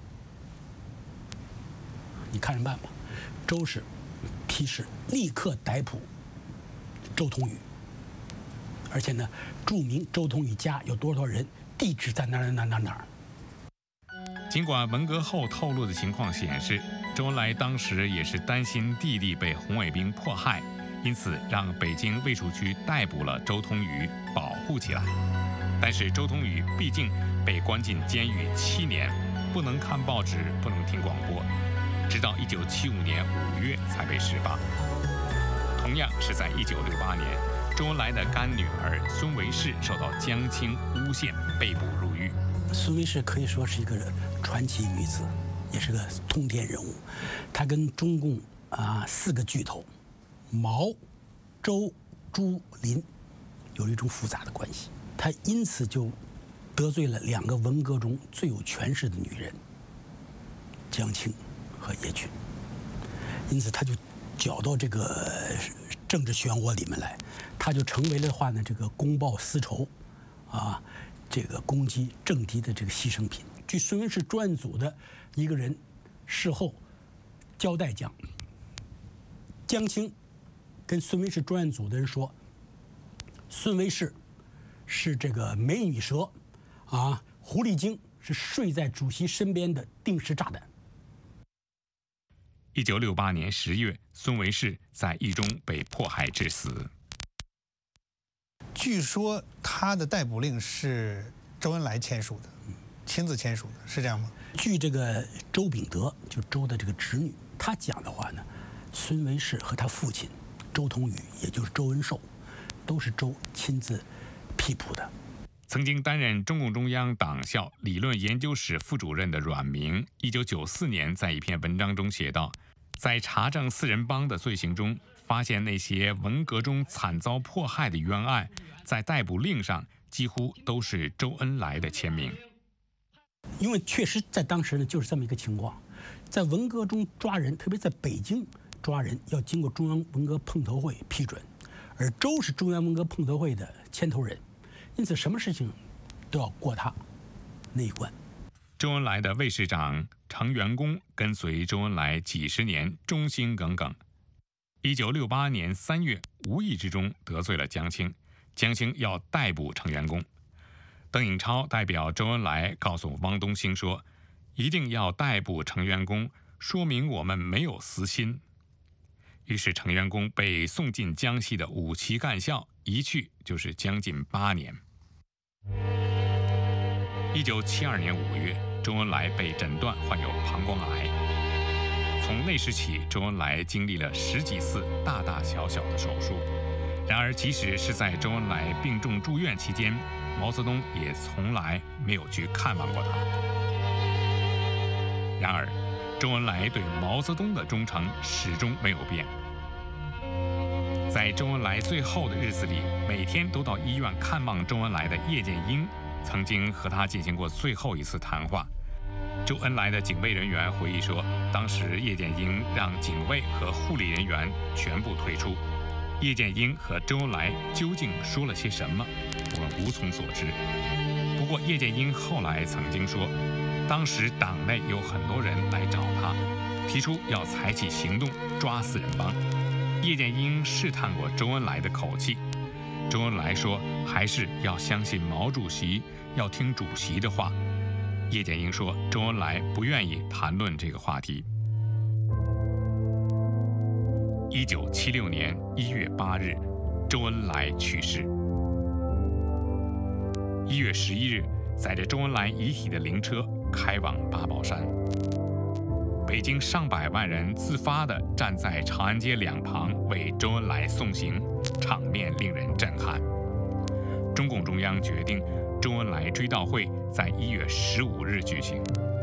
你看着办吧。周氏批示立刻逮捕周同宇，而且呢，注明周同宇家有多少人，地址在哪儿哪儿哪儿哪儿。 尽管文革后透露的情况显示，周恩来当时也是担心弟弟被红卫兵迫害，因此让北京卫戍区逮捕了周同宇，保护起来。但是周同宇毕竟被关进监狱七年，不能看报纸，不能听广播，直到一九七五年五月才被释放。同样是在一九六八年，周恩来的干女儿孙维世受到江青诬陷，被捕入狱。 孙维世可以说是一个传奇女子，也是个通天人物。她跟中共啊四个巨头毛、周、朱、林有一种复杂的关系，她因此就得罪了两个文革中最有权势的女人江青和叶群，因此她就搅到这个政治漩涡里面来，她就成为了话呢这个公报私仇啊。这个攻击政敌的这个牺牲品。据孙维世专案组的一个人事后交代讲，江青跟孙维世专案组的人说，孙维世是这个美女蛇，啊，狐狸精是睡在主席身边的定时炸弹。 一九六八年十月，孙维世在狱中被迫害致死。 据说他的逮捕令是周恩来签署的，亲自签署的，是这样吗？ 据这个周秉德，就周的这个侄女，她讲的话呢，孙维世和他父亲周同宇，也就是周恩寿，都是周亲自批捕的。 曾经担任中共中央党校理论研究室副主任的阮明，一九九四年在一篇文章中写道，在查证四人帮的罪行中，发现那些文革中惨遭迫害的冤案，在逮捕令上几乎都是周恩来的签名。 因为确实在当时呢，就是这么一个情况，在文革中抓人，特别在北京抓人，要经过中央文革碰头会批准，而周是中央文革碰头会的牵头人，因此什么事情都要过他那一关。 周恩来的卫士长程元公跟随周恩来几十年，忠心耿耿。一九六八年三月，无意之中得罪了江青，江青要逮捕程元公。邓颖超代表周恩来告诉汪东兴说，一定要逮捕程元公，说明我们没有私心。于是程元公被送进江西的五旗干校，一去就是将近八年。一九七二年五月，周恩来被诊断患有膀胱癌。从那时起，周恩来经历了十几次大大小小的手术。然而，即使是在周恩来病重住院期间，毛泽东也从来没有去看望过他。然而，周恩来对毛泽东的忠诚始终没有变。在周恩来最后的日子里，每天都到医院看望周恩来的叶剑英，曾经和他进行过最后一次谈话。周恩来的警卫人员回忆说，当时叶剑英让警卫和护理人员全部退出。叶剑英和周恩来究竟说了些什么，我们无从所知。不过叶剑英后来曾经说，当时党内有很多人来找他，提出要采取行动抓四人帮。叶剑英试探过周恩来的口气，周恩来说还是要相信毛主席，要听主席的话。叶剑英说，周恩来不愿意谈论这个话题。一九七六年一月八日，周恩来去世。一月十一日，载着周恩来遗体的灵车开往八宝山。北京上百万人自发地站在长安街两旁为周恩来送行，场面令人震撼。 中共中央决定周恩来追悼会在一月十五日举行。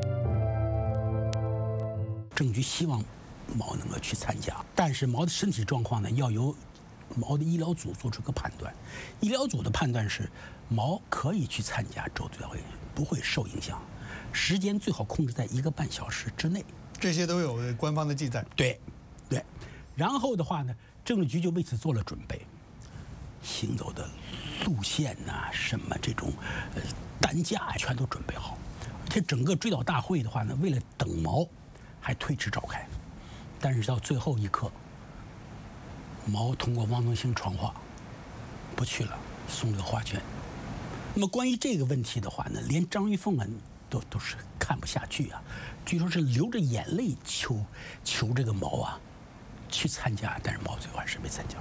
政局希望毛能够去参加，但是毛的身体状况呢，要由毛的医疗组做出个判断。医疗组的判断是，毛可以去参加周追悼会，不会受影响，时间最好控制在一个半小时之内。 这些都有官方的记载。 对，对。然后的话呢，政治局就为此做了准备，行走的路线呐、啊，什么这种呃担架全都准备好。这整个追悼大会的话呢，为了等毛，还推迟召开。但是到最后一刻，毛通过汪东兴传话，不去了，送了个花圈。那么关于这个问题的话呢，连张玉凤啊都都是看不下去啊，据说是流着眼泪求求这个毛啊去参加，但是毛最后还是没参加。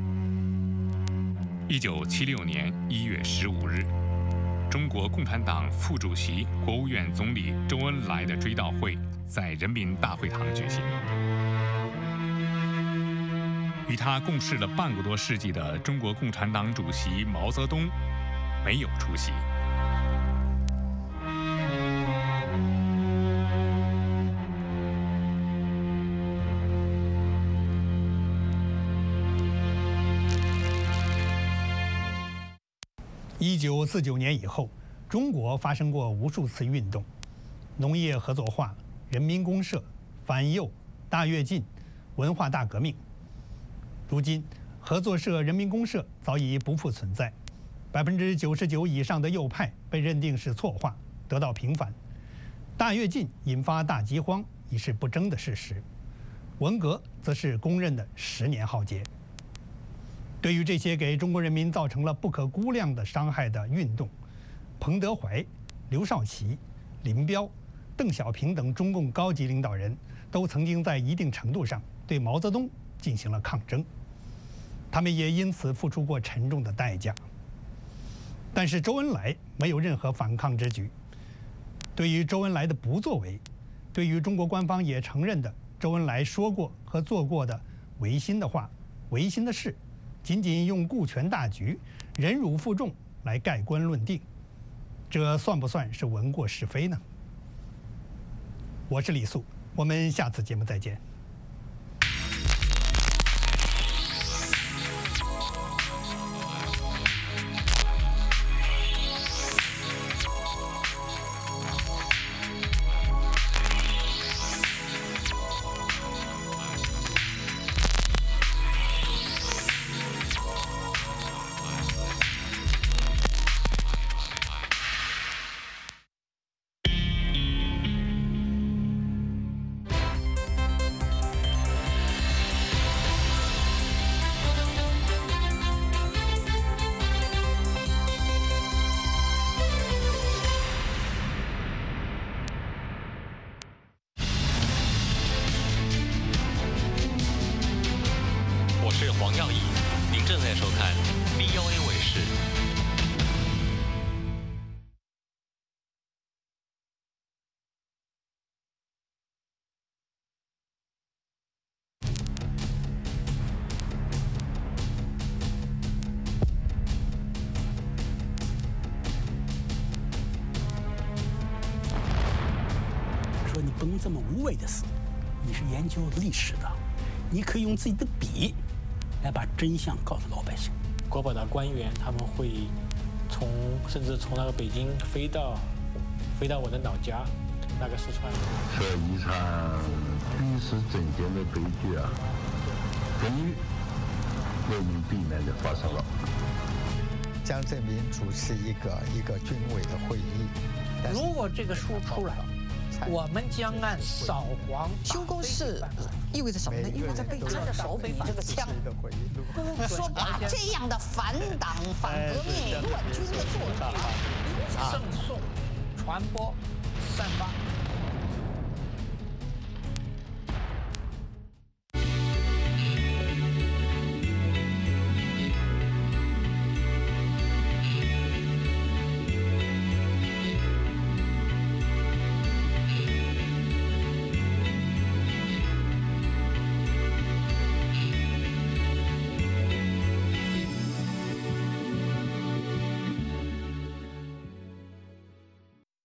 一九七六年一月十五日，中国共产党副主席、国务院总理周恩来的追悼会在人民大会堂举行。与他共事了半个多世纪的中国共产党主席毛泽东没有出席。 一九四九年以后，中国发生过无数次运动，农业合作化、人民公社、反右、大跃进、文化大革命。如今，合作社、人民公社早已不复存在，百分之九十九以上的右派被认定是错话，得到平反。大跃进引发大饥荒已是不争的事实，文革则是公认的十年浩劫。对于这些给中国人民造成了不可估量的伤害的运动，彭德怀、刘少奇、林彪、邓小平等中共高级领导人都曾经在一定程度上对毛泽东进行了抗争，他们也因此付出过沉重的代价。但是周恩来没有任何反抗之举。对于周恩来的不作为，对于中国官方也承认的周恩来说过和做过的违心的话、违心的事，仅仅用顾全大局、忍辱负重来盖棺论定，这算不算是闻过是非呢？我是李素，我们下次节目再见。 不能这么无谓的死。你是研究历史的，你可以用自己的笔来把真相告诉老百姓。 国保的官员他们会从甚至从那个北京飞到飞到我的老家那个四川。 这一场历史政变的悲剧啊，终于为民避免的发生了。 江泽民主持一个一个军委的会议。 如果这个书出来，我们将按扫黄修公示意味着什么呢？意味着被抓着手比这个枪，说把这样的反党、反革命、乱军的作品赠送、传播、散发。